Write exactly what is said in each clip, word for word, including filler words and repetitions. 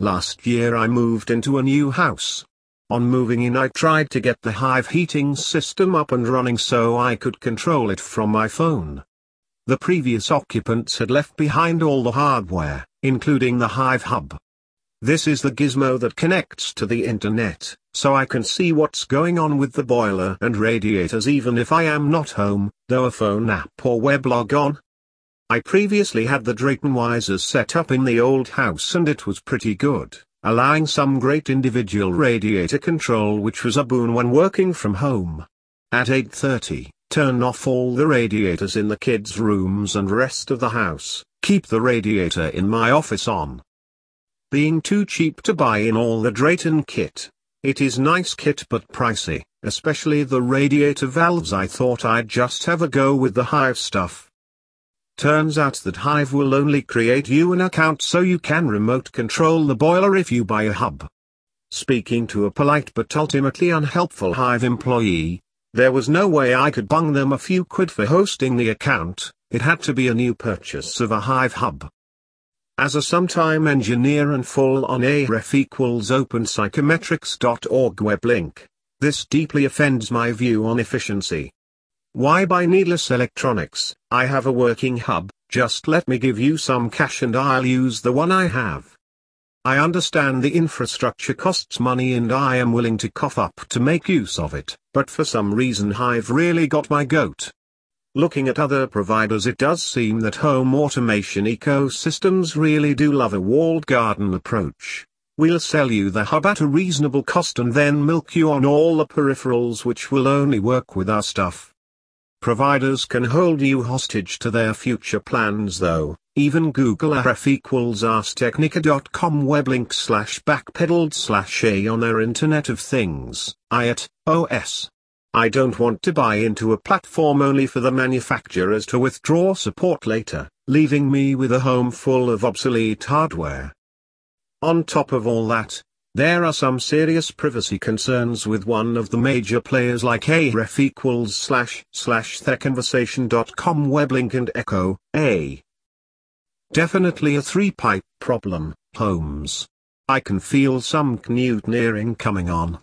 Last year I moved into a new house. On moving in I tried to get the Hive heating system up and running so I could control it from my phone. The previous occupants had left behind all the hardware, including the Hive hub. This is the gizmo that connects to the internet, so I can see what's going on with the boiler and radiators even if I am not home, though a phone app or weblog on. I previously had the Drayton Wisers set up in the old house and it was pretty good, allowing some great individual radiator control which was a boon when working from home. At eight thirty, turn off all the radiators in the kids' rooms and rest of the house, keep the radiator in my office on. Being too cheap to buy in all the Drayton kit. It is nice kit but pricey, especially the radiator valves. I thought I'd just have a go with the Hive stuff. Turns out that Hive will only create you an account so you can remote control the boiler if you buy a hub. Speaking to a polite but ultimately unhelpful Hive employee, there was no way I could bung them a few quid for hosting the account. It had to be a new purchase of a Hive hub. As a sometime engineer and full-on aref equals open psychometrics dot org web link, this deeply offends my view on efficiency. Why buy needless electronics? I have a working hub, just let me give you some cash and I'll use the one I have. I understand the infrastructure costs money and I am willing to cough up to make use of it, but for some reason Hive really got my goat. Looking at other providers, it does seem that home automation ecosystems really do love a walled garden approach. We'll sell you the hub at a reasonable cost and then milk you on all the peripherals which will only work with our stuff. Providers can hold you hostage to their future plans though. Even Google aref equals ars technica dot com weblink slash backpedaled slash a on their Internet of Things, I A T, O S. I don't want to buy into a platform only for the manufacturers to withdraw support later, leaving me with a home full of obsolete hardware. On top of all that, there are some serious privacy concerns with one of the major players like aref equals slash slash theconversation dot com weblink and Echo, A. Definitely a three-pipe problem, Holmes. I can feel some mutineering coming on.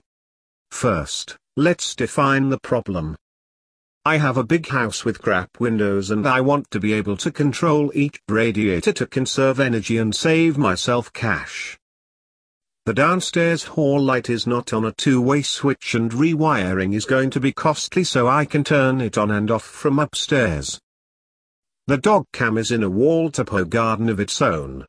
First, let's define the problem. I have a big house with crap windows and I want to be able to control each radiator to conserve energy and save myself cash. The downstairs hall light is not on a two-way switch and rewiring is going to be costly so I can turn it on and off from upstairs. The dog cam is in a wall topo garden of its own.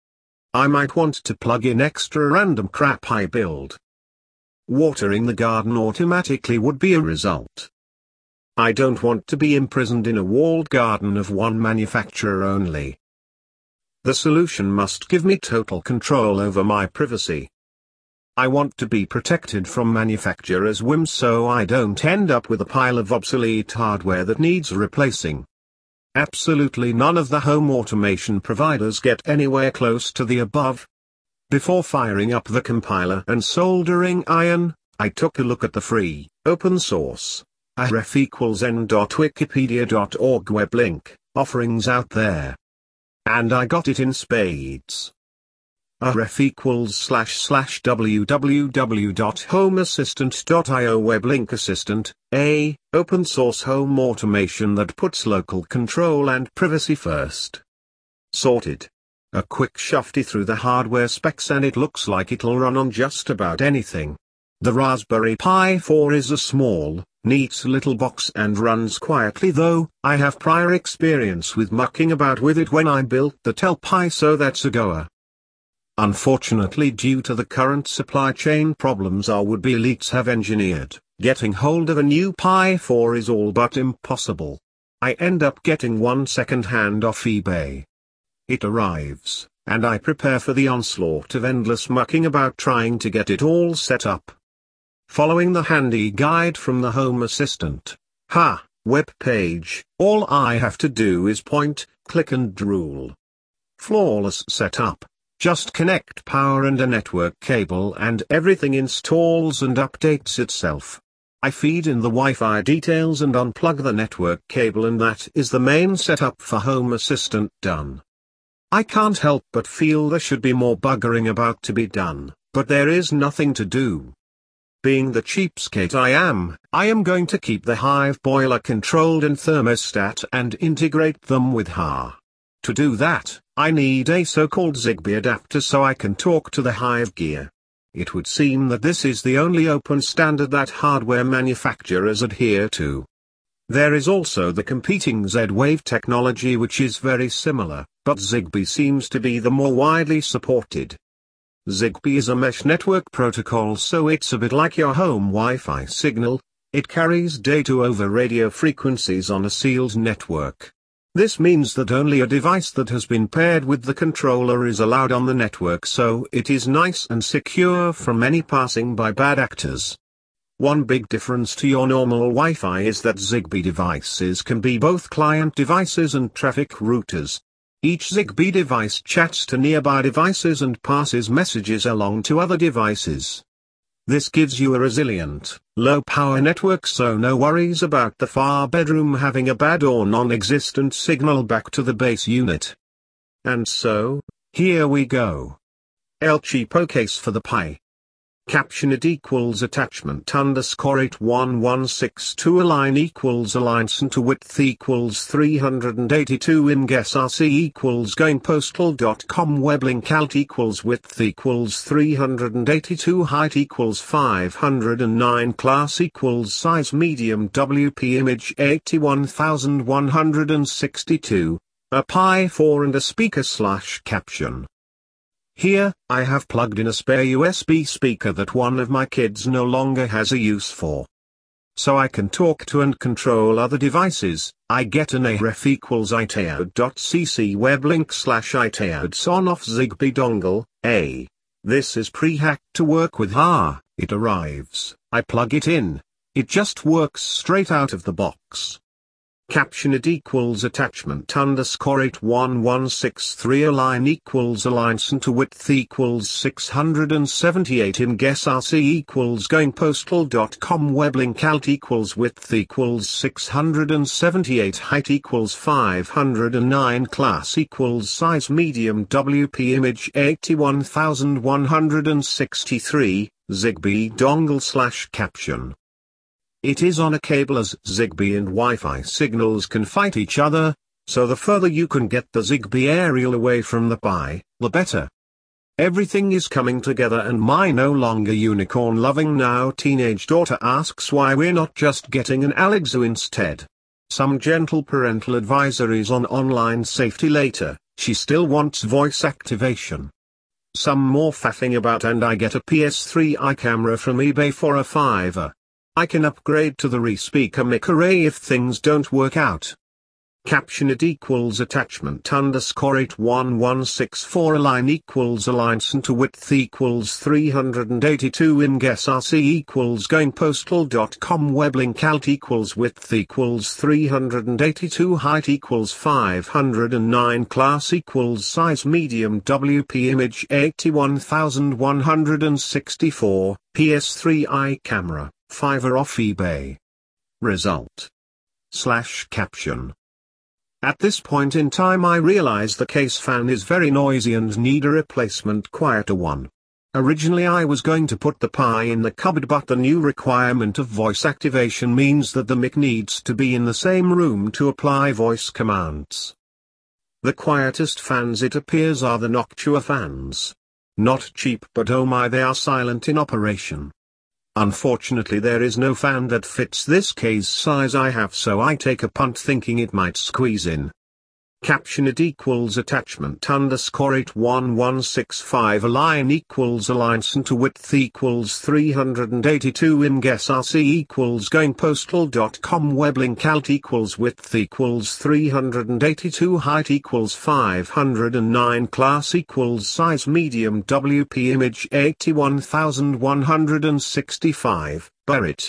I might want to plug in extra random crap I build. Watering the garden automatically would be a result. I don't want to be imprisoned in a walled garden of one manufacturer only. The solution must give me total control over my privacy. I want to be protected from manufacturers' whims so I don't end up with a pile of obsolete hardware that needs replacing. Absolutely none of the home automation providers get anywhere close to the above. Before firing up the compiler and soldering iron, I took a look at the free, open source, aref equals n dot wikipedia dot org web link, offerings out there. And I got it in spades. aref equals slash slash www dot home assistant dot i o web link assistant, a, open source home automation that puts local control and privacy first. Sorted. A quick shufty through the hardware specs and it looks like it'll run on just about anything. The Raspberry Pi four is a small, neat little box and runs quietly though. I have prior experience with mucking about with it when I built the Tel-Pi, so that's a goer. Unfortunately, due to the current supply chain problems our would-be elites have engineered, getting hold of a new Pi four is all but impossible. I end up getting one second-hand off eBay. It arrives, and I prepare for the onslaught of endless mucking about trying to get it all set up. Following the handy guide from the Home Assistant, ha, web page, all I have to do is point, click and drool. Flawless setup. Just connect power and a network cable and everything installs and updates itself. I feed in the Wi-Fi details and unplug the network cable and that is the main setup for Home Assistant done. I can't help but feel there should be more buggering about to be done, but there is nothing to do. Being the cheapskate I am, I am going to keep the Hive boiler controlled and thermostat and integrate them with H A. To do that, I need a so-called Zigbee adapter so I can talk to the Hive gear. It would seem that this is the only open standard that hardware manufacturers adhere to. There is also the competing Z-Wave technology which is very similar, but Zigbee seems to be the more widely supported. Zigbee is a mesh network protocol, so it's a bit like your home Wi-Fi signal. It carries data over radio frequencies on a sealed network. This means that only a device that has been paired with the controller is allowed on the network, so it is nice and secure from any passing by bad actors. One big difference to your normal Wi-Fi is that Zigbee devices can be both client devices and traffic routers. Each Zigbee device chats to nearby devices and passes messages along to other devices. This gives you a resilient, low-power network, so no worries about the far bedroom having a bad or non-existent signal back to the base unit. And so, here we go. El Cheapo case for the Pi. Caption it equals attachment underscore eight one one six two align equals align center width equals three hundred eighty-two in guess R C equals going postal dot com web link alt equals width equals three hundred eighty-two height equals five hundred nine class equals size medium W P image eighty-one thousand one hundred sixty-two, a Pi four and a speaker slash caption. Here, I have plugged in a spare U S B speaker that one of my kids no longer has a use for. So I can talk to and control other devices. I get an aref equals iteod.cc web link slash iteods on off Zigbee dongle, A. This is pre-hacked to work with H A, it arrives, I plug it in. It just works straight out of the box. Caption it equals attachment underscore eight one one six three align equals align center width equals six hundred seventy-eight in guess R C equals going postal dot com web link alt equals width equals six hundred seventy-eight height equals five hundred nine class equals size medium W P image eighty-one thousand one hundred sixty-three, Zigbee dongle slash caption. It is on a cable as Zigbee and Wi-Fi signals can fight each other, so the further you can get the Zigbee aerial away from the Pi, the better. Everything is coming together, and my no longer unicorn-loving now teenage daughter asks why we're not just getting an Alexa instead. Some gentle parental advisories on online safety later, she still wants voice activation. Some more faffing about and I get a P S three i camera from eBay for a fiver. I can upgrade to the Respeaker Mic Array if things don't work out. Caption it equals attachment underscore eight one one six four align equals align center width equals three hundred eighty-two in guess R C equals going postal dot com web link alt equals width equals three hundred eighty-two height equals five hundred nine class equals size medium W P image eighty-one thousand one hundred sixty-four, P S three i camera, fiver off eBay. Result. Slash caption. At this point in time I realize the case fan is very noisy and need a replacement quieter one. Originally I was going to put the Pi in the cupboard, but the new requirement of voice activation means that the mic needs to be in the same room to apply voice commands. The quietest fans it appears are the Noctua fans. Not cheap, but oh my, they are silent in operation. Unfortunately there is no fan that fits this case size I have, so I take a punt thinking it might squeeze in. Caption it equals attachment underscore eight one one six five align equals align center width equals three hundred eighty-two in guess R C equals going postal dot com web link alt equals width equals three hundred eighty-two height equals five hundred nine class equals size medium W P image eighty-one thousand one hundred sixty-five, Barrett.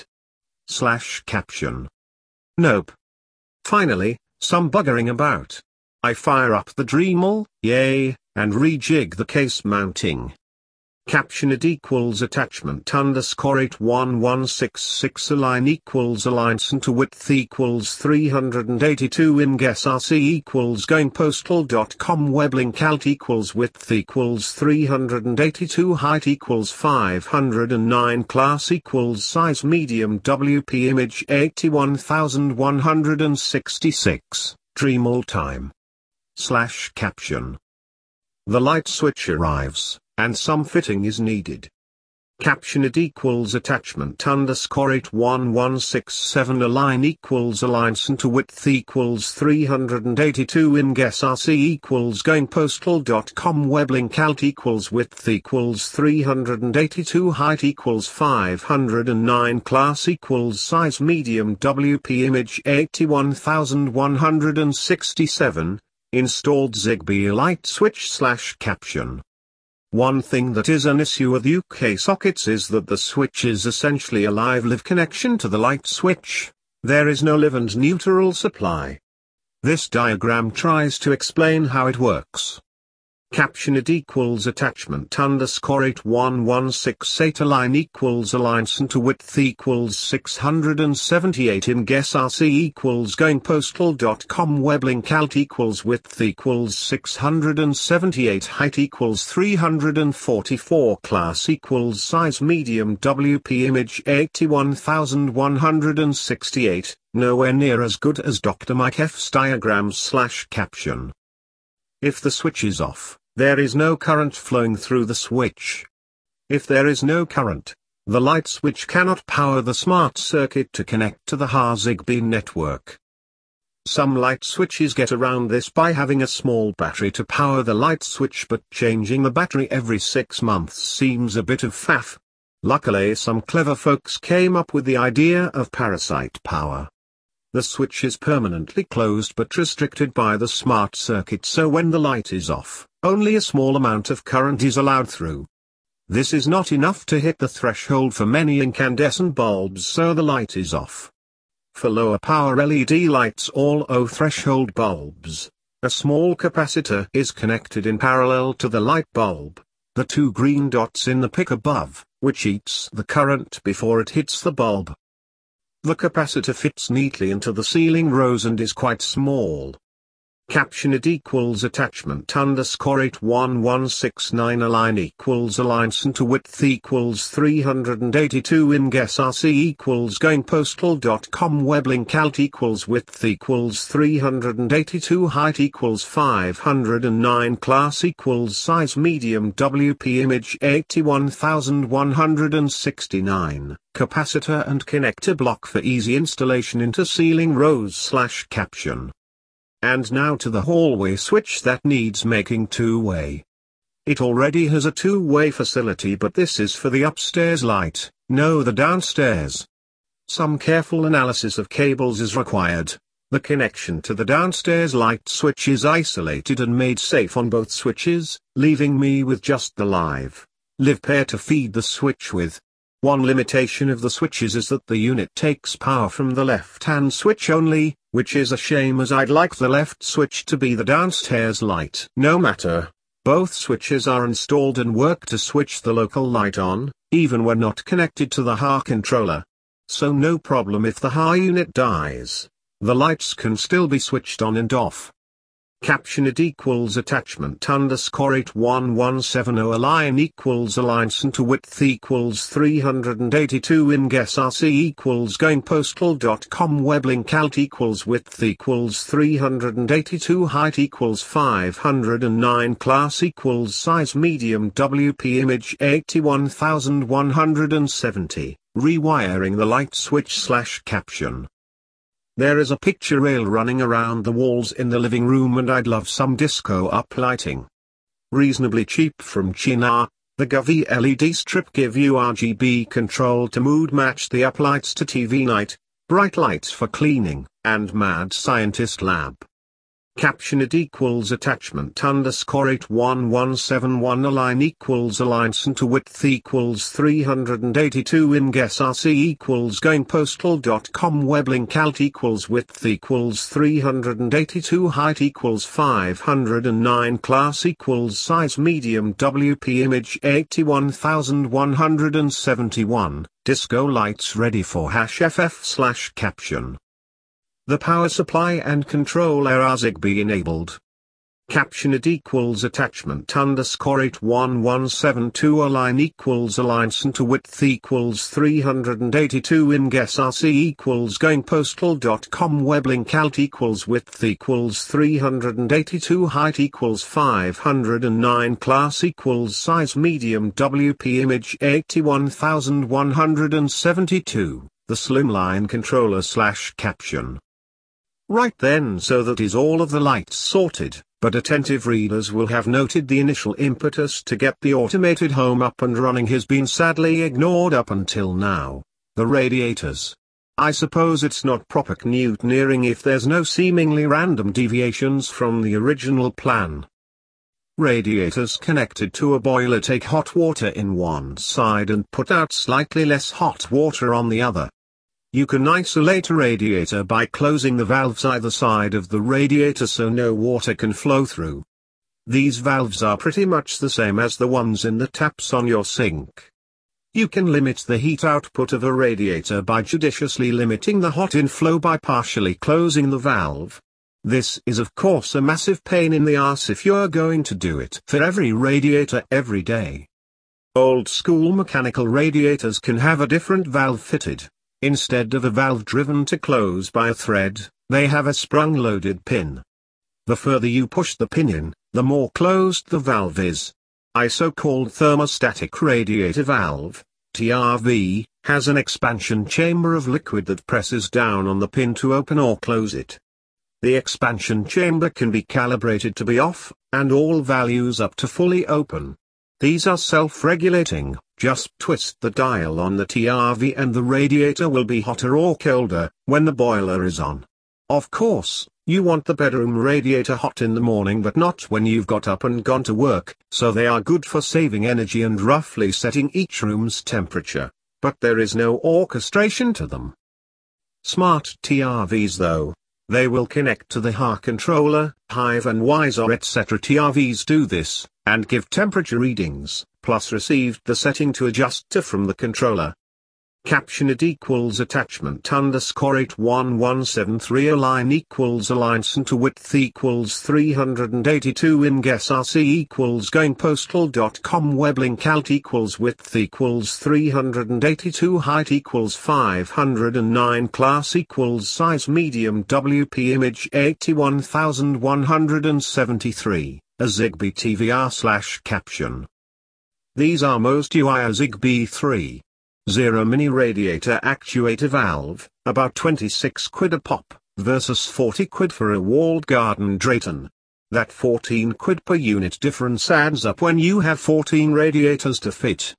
Slash caption. Nope. Finally, some buggering about. I fire up the Dremel, yay, and rejig the case mounting. Captioned equals attachment underscore eight one one six six align equals align center width equals three hundred eighty-two in guess R C equals going postal dot com web link alt equals width equals three hundred eighty-two height equals five hundred nine class equals size medium W P image eighty-one thousand one hundred sixty-six Dremel time slash caption. The light switch arrives, and some fitting is needed. Captioned equals attachment underscore eight one one six seven align equals align center width equals three hundred eighty-two in guess R C equals going postal dot com web link alt equals width equals three hundred eighty-two height equals five hundred nine class equals size medium W P image eighty-one thousand one hundred sixty-seven, installed Zigbee light switch slash caption. One thing that is an issue with U K sockets is that the switch is essentially a live-live connection to the light switch. There is no live and neutral supply. This diagram tries to explain how it works. Captioned equals attachment underscore eight one one six eight align equals align center width equals six hundred seventy-eight in guess R C equals going postal dot com web link alt equals width equals six hundred seventy-eight height equals three hundred forty-four class equals size medium W P image eighty-one thousand one hundred sixty-eight, nowhere near as good as Doctor Mike F's diagram slash caption. If the switch is off, there is no current flowing through the switch. If there is no current, the light switch cannot power the smart circuit to connect to the H A Zigbee network. Some light switches get around this by having a small battery to power the light switch, but changing the battery every six months seems a bit of faff. Luckily, some clever folks came up with the idea of parasite power. The switch is permanently closed but restricted by the smart circuit, so when the light is off, only a small amount of current is allowed through. This is not enough to hit the threshold for many incandescent bulbs, so the light is off. For lower power L E D lights or low threshold bulbs, a small capacitor is connected in parallel to the light bulb, the two green dots in the pic above, which eats the current before it hits the bulb. The capacitor fits neatly into the ceiling rose and is quite small. Captioned equals attachment underscore eight one one six nine align equals align center width equals three hundred eighty-two in guess R C equals going postal dot com web link alt equals width equals three hundred eighty-two height equals five hundred nine class equals size medium W P image eighty-one thousand one hundred sixty-nine, capacitor and connector block for easy installation into ceiling rose slash caption. And now to the hallway switch that needs making two-way. It already has a two-way facility, but this is for the upstairs light, no the downstairs. Some careful analysis of cables is required. The connection to the downstairs light switch is isolated and made safe on both switches, leaving me with just the live, live pair to feed the switch with. One limitation of the switches is that the unit takes power from the left-hand switch only, which is a shame as I'd like the left switch to be the downstairs light. No matter, both switches are installed and work to switch the local light on, even when not connected to the H A controller. So no problem if the H A unit dies, the lights can still be switched on and off. Captioned equals attachment underscore eight one one seven zero align equals align center width equals three hundred eighty-two in guess R C equals going postal dot com web link alt equals width equals three hundred eighty-two height equals five hundred nine class equals size medium W P image eighty-one thousand one hundred seventy, rewiring the light switch slash caption. There is a picture rail running around the walls in the living room and I'd love some disco uplighting. Reasonably cheap from China, the Govee L E D strip give you R G B control to mood match the uplights to T V night, bright lights for cleaning, and mad scientist lab. Caption it equals attachment underscore eight one one seven one align equals align center width equals three hundred eighty-two in guess R C equals going postal dot com web link alt equals width equals three hundred eighty-two height equals five hundred nine class equals size medium W P image eighty-one thousand one hundred seventy-one, disco lights ready for hash F F slash caption. The power supply and control are Zigbee enabled. Caption it equals attachment underscore eight one one seven two align equals align center width equals three hundred eighty-two in guess R C equals going postal dot com web link alt equals width equals three hundred eighty-two height equals five hundred nine class equals size medium W P image eighty-one thousand one hundred seventy-two, the slimline controller slash caption. Right then, so that is all of the lights sorted, but attentive readers will have noted the initial impetus to get the automated home up and running has been sadly ignored up until now: the radiators. I suppose it's not proper mutineering if there's no seemingly random deviations from the original plan. Radiators connected to a boiler take hot water in one side and put out slightly less hot water on the other. You can isolate a radiator by closing the valves either side of the radiator so no water can flow through. These valves are pretty much the same as the ones in the taps on your sink. You can limit the heat output of a radiator by judiciously limiting the hot inflow by partially closing the valve. This is of course a massive pain in the arse if you're going to do it for every radiator every day. Old school mechanical radiators can have a different valve fitted. Instead of a valve driven to close by a thread, they have a sprung-loaded pin. The further you push the pin in, the more closed the valve is. A so-called thermostatic radiator valve, T R V, has an expansion chamber of liquid that presses down on the pin to open or close it. The expansion chamber can be calibrated to be off, and all values up to fully open. These are self-regulating. Just twist the dial on the T R V and the radiator will be hotter or colder when the boiler is on. Of course, you want the bedroom radiator hot in the morning but not when you've got up and gone to work, so they are good for saving energy and roughly setting each room's temperature, but there is no orchestration to them. Smart T R Vs though, they will connect to the H R controller, Hive and Wiser et cetera. T R Vs do this, and give temperature readings, plus received the setting to adjust to from the controller. Caption it equals attachment underscore eight one one seven three align equals align center width equals three hundred eighty-two in guess R C equals going postal dot com web link alt equals width equals three hundred eighty-two height equals five hundred nine class equals size medium W P image eighty-one thousand one hundred seventy-three, a Zigbee T V R slash caption. These are most U I A Zigbee three point oh mini radiator actuator valve, about twenty-six quid a pop, versus forty quid for a walled garden Drayton. That fourteen quid per unit difference adds up when you have fourteen radiators to fit.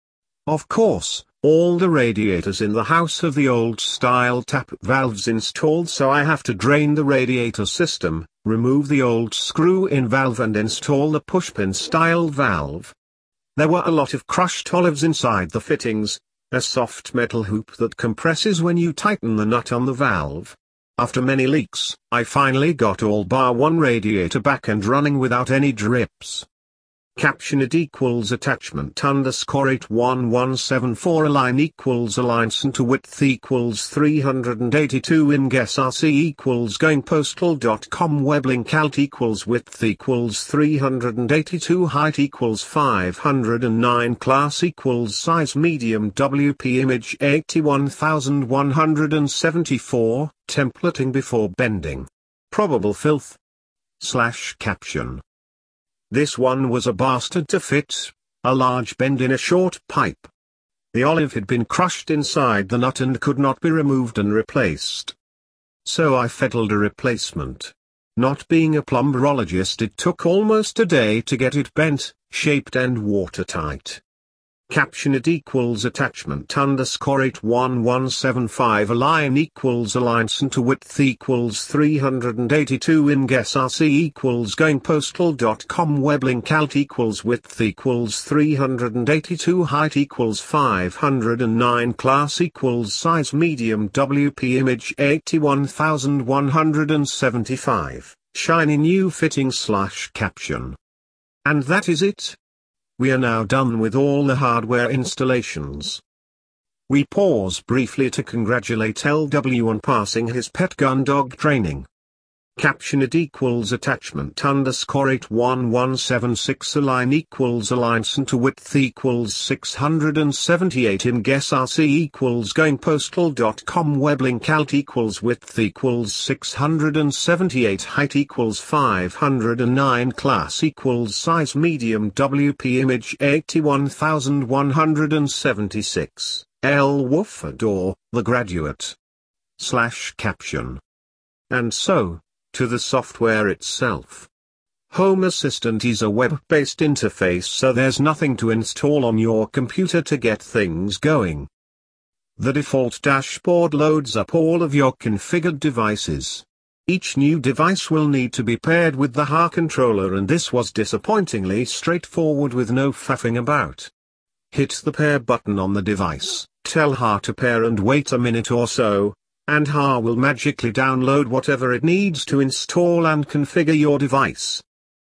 Of course, all the radiators in the house have the old style tap valves installed, so I have to drain the radiator system, remove the old screw-in valve and install the pushpin style valve. There were a lot of crushed olives inside the fittings, a soft metal hoop that compresses when you tighten the nut on the valve. After many leaks, I finally got all bar one radiator back and running without any drips. Caption it equals attachment underscore eight one one seven four align equals align center width equals three hundred eighty-two in guess R C equals going postal dot com web link alt equals width equals three hundred eighty-two height equals five hundred nine class equals size medium W P image eighty-one thousand one hundred seventy-four, templating before bending. Probable filth. Slash caption. This one was a bastard to fit, a large bend in a short pipe. The olive had been crushed inside the nut and could not be removed and replaced. So I fiddled a replacement. Not being a plumberologist, it took almost a day to get it bent, shaped and watertight. Caption it equals attachment underscore eight one one seven five align equals align center width equals three hundred eighty-two in guess R C equals going postal dot com web link alt equals width equals three hundred eighty-two height equals five hundred nine class equals size medium W P image eighty-one thousand one hundred seventy-five shiny new fitting slash caption. And that is it. We are now done with all the hardware installations. We pause briefly to congratulate L W on passing his pet gun dog training. Caption it equals attachment underscore eight one one seven six align equals align center width equals six hundred seventy-eight in guess R C equals going postal dot com web link alt equals width equals six hundred seventy-eight height equals five hundred nine class equals size medium W P image eighty-one thousand one hundred seventy-six L Woofador, the graduate. Slash caption. And so, to the software itself. Home Assistant is a web-based interface, so there's nothing to install on your computer to get things going. The default dashboard loads up all of your configured devices. Each new device will need to be paired with the H A controller, and this was disappointingly straightforward with no faffing about. Hit the pair button on the device, tell H A to pair and wait a minute or so, and H A will magically download whatever it needs to install and configure your device.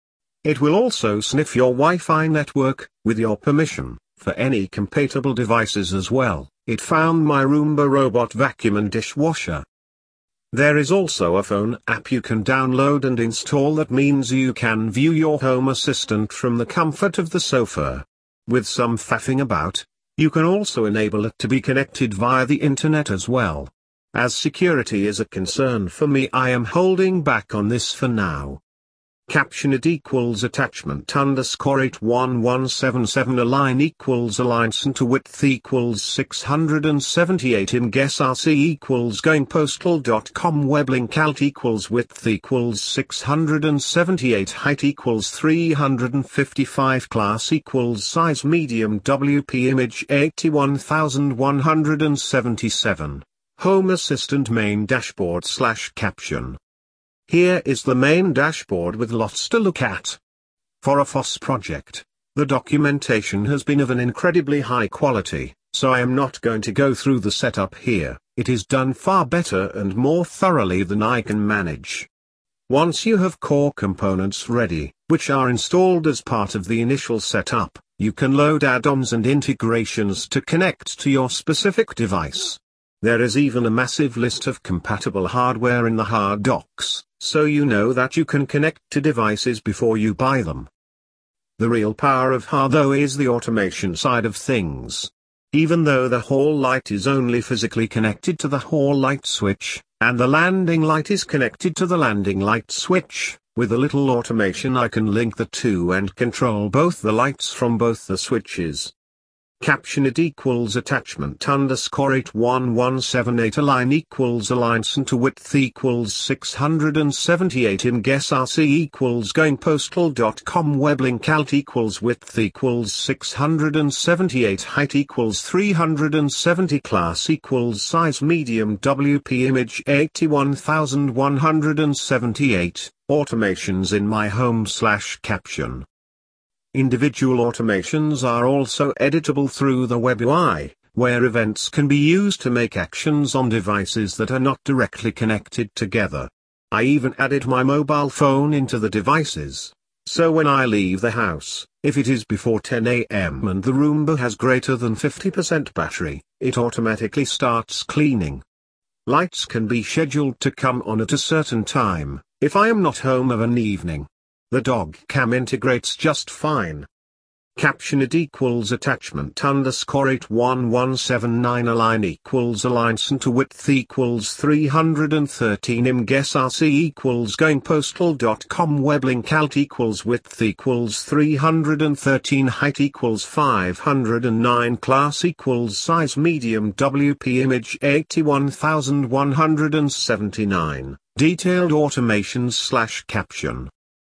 It will also sniff your Wi-Fi network, with your permission, for any compatible devices as well. It found my Roomba robot vacuum and dishwasher. There is also a phone app you can download and install that means you can view your Home Assistant from the comfort of the sofa. With some faffing about, you can also enable it to be connected via the internet as well. As security is a concern for me, I am holding back on this for now. Caption it equals attachment underscore eight one one seven seven align equals align center width equals six hundred seventy-eight in guess R C equals going postal dot com web link alt equals width equals six hundred seventy-eight height equals three hundred fifty-five class equals size medium W P image eighty-one thousand one hundred seventy-seven. Home Assistant main dashboard slash caption. Here is the main dashboard with lots to look at. For a F O S project, the documentation has been of an incredibly high quality, so I am not going to go through the setup here. It is done far better and more thoroughly than I can manage. Once you have core components ready, which are installed as part of the initial setup, you can load add-ons and integrations to connect to your specific device. There is even a massive list of compatible hardware in the hard docs, so you know that you can connect to devices before you buy them. The real power of H A though is the automation side of things. Even though the hall light is only physically connected to the hall light switch, and the landing light is connected to the landing light switch, with a little automation I can link the two and control both the lights from both the switches. Caption it equals attachment underscore eight one one seven eight align equals align center width equals six hundred seventy-eight in guess R C equals going postal dot com web link alt equals width equals six hundred seventy-eight height equals three hundred seventy class equals size medium W P image eighty-one thousand one hundred seventy-eight, automations in my home slash caption. Individual automations are also editable through the web U I, where events can be used to make actions on devices that are not directly connected together. I even added my mobile phone into the devices, so when I leave the house, if it is before ten A M and the Roomba has greater than fifty percent battery, it automatically starts cleaning. Lights can be scheduled to come on at a certain time, if I am not home of an evening. The dog cam integrates just fine. Caption it equals attachment underscore eight one one seven nine align equals align center width equals three hundred thirteen im guess R C equals going postal dot com web link alt equals width equals three hundred thirteen height equals five hundred nine class equals size medium W P image eighty-one thousand one hundred seventy-nine, detailed automations slash caption.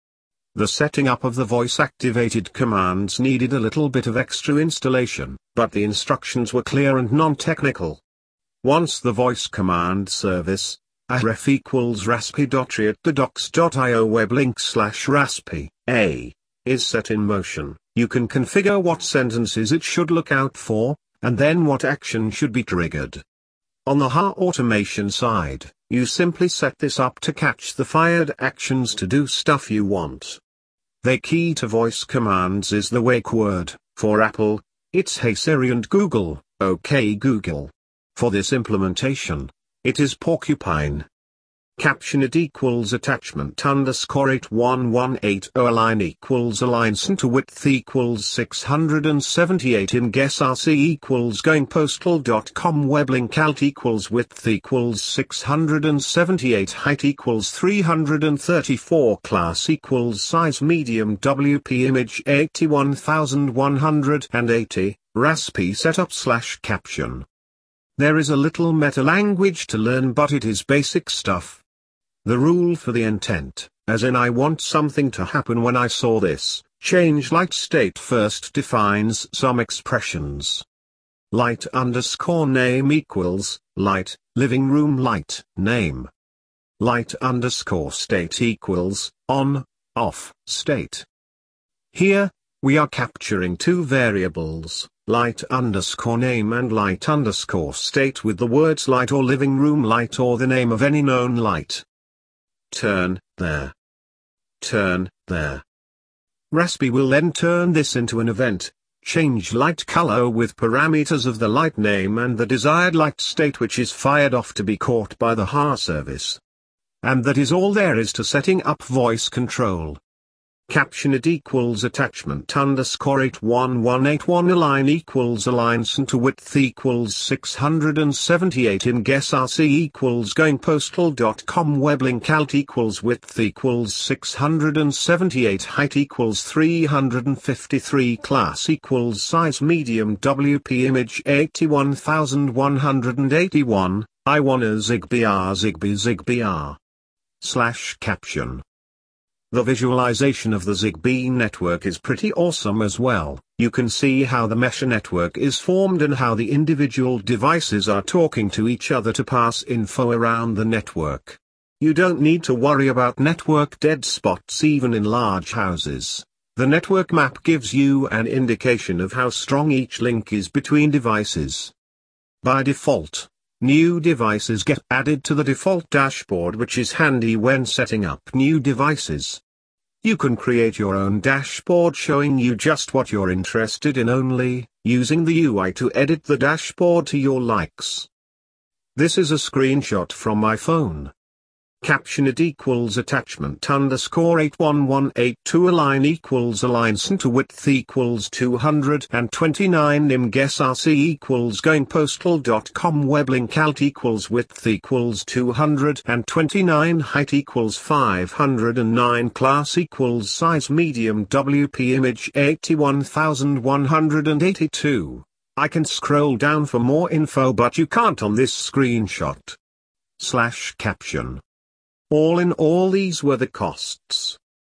The setting up of the voice-activated commands needed a little bit of extra installation, but the instructions were clear and non-technical. Once the voice command service, aref equals raspi.tree at the docs.io web link slash raspi, a, is set in motion, you can configure what sentences it should look out for, and then what action should be triggered. On the H A automation side, you simply set this up to catch the fired actions to do stuff you want. The key to voice commands is the wake word. For Apple, it's Hey Siri, and Google, OK Google. For this implementation, it is Porcupine. Caption it equals attachment underscore eight one one eight zero align equals align center width equals six hundred seventy-eight in guess rc equals going postal dot com web link alt equals width equals six hundred seventy-eight height equals three hundred thirty-four class equals size medium W P image eighty-one thousand one hundred eighty raspi setup slash caption. There is a little meta language to learn, but it is basic stuff. The rule for the intent, as in I want something to happen when I saw this, change light state first defines some expressions. Light underscore name equals, light, living room light, name. Light underscore state equals, on, off, state. Here, we are capturing two variables, light underscore name and light underscore state, with the words light or living room light or the name of any known light. Turn, there. Turn, there. Raspi will then turn this into an event, change light color with parameters of the light name and the desired light state, which is fired off to be caught by the H A service. And that is all there is to setting up voice control. Caption it equals attachment underscore eight one one eight one align equals align center width equals six hundred seventy-eight in guess rc equals going postal dot com web link alt equals width equals six hundred seventy-eight height equals three hundred fifty-three class equals size medium W P image eighty-one thousand one hundred eighty-one, I wanna Zigbee R Zigbee Zigbee R. Slash caption. The visualization of the Zigbee network is pretty awesome as well. You can see how the mesh network is formed and how the individual devices are talking to each other to pass info around the network. You don't need to worry about network dead spots even in large houses. The network map gives you an indication of how strong each link is between devices. By default, new devices get added to the default dashboard, which is handy when setting up new devices. You can create your own dashboard showing you just what you're interested in only, using the U I to edit the dashboard to your likes. This is a screenshot from my phone. Caption it equals attachment underscore eight one one eight two align equals align center width equals two hundred twenty-nine nim guess rc equals going postal dot com web link alt equals width equals two hundred twenty-nine height equals five hundred nine class equals size medium W P image eighty-one thousand one hundred eighty-two. I can scroll down for more info, but you can't on this screenshot. Slash caption. All in all, these were the costs.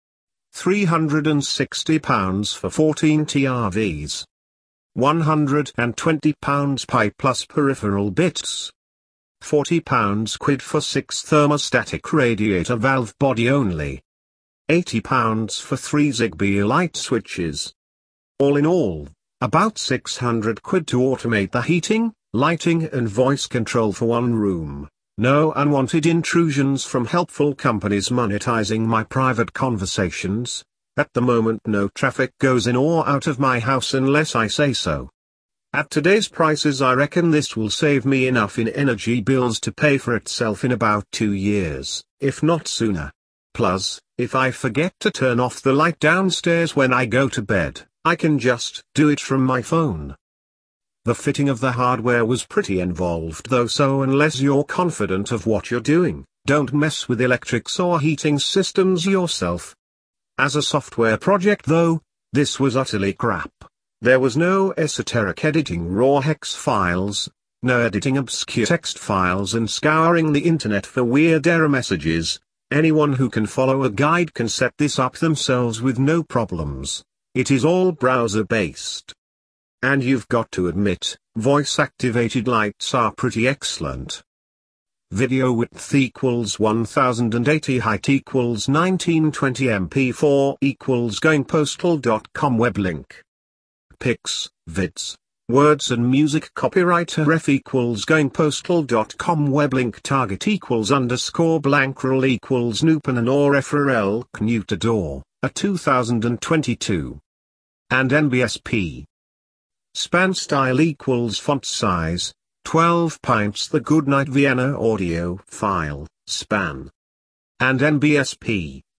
three hundred sixty pounds for fourteen T R Vs. one hundred twenty pounds Pi plus peripheral bits. forty pounds quid for six thermostatic radiator valve body only. eighty pounds for three Zigbee light switches. All in all, about six hundred quid to automate the heating, lighting and voice control for one room. No unwanted intrusions from helpful companies monetizing my private conversations. At the moment no traffic goes in or out of my house unless I say so. At today's prices I reckon this will save me enough in energy bills to pay for itself in about two years, if not sooner. Plus, if I forget to turn off the light downstairs when I go to bed, I can just do it from my phone. The fitting of the hardware was pretty involved though, so unless you're confident of what you're doing, don't mess with electrics or heating systems yourself. As a software project though, this was utterly crap. There was no esoteric editing raw hex files, no editing obscure text files and scouring the internet for weird error messages. Anyone who can follow a guide can set this up themselves with no problems. It is all browser-based. And you've got to admit, voice-activated lights are pretty excellent. Video width equals one thousand eighty, height equals nineteen twenty, M P four equals goingpostal dot com web link. Pics, vids, words and music copyright ref equals goingpostal dot com web link. Target equals underscore blank rel equals nupen or referel knutador, a two thousand twenty-two. And N B S P. Span style equals font size, twelve pints. The Goodnight Vienna audio file, span. And N B S P.